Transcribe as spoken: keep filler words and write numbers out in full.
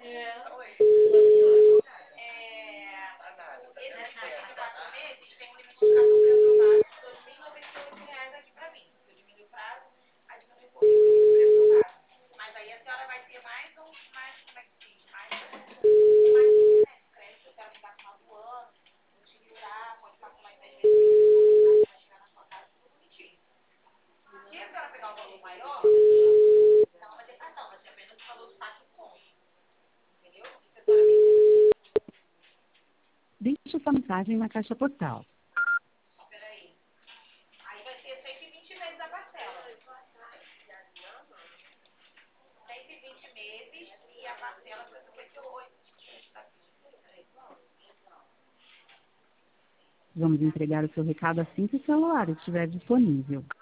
Deixe sua mensagem na caixa postal. Vamos entregar o seu recado assim que o celular estiver disponível.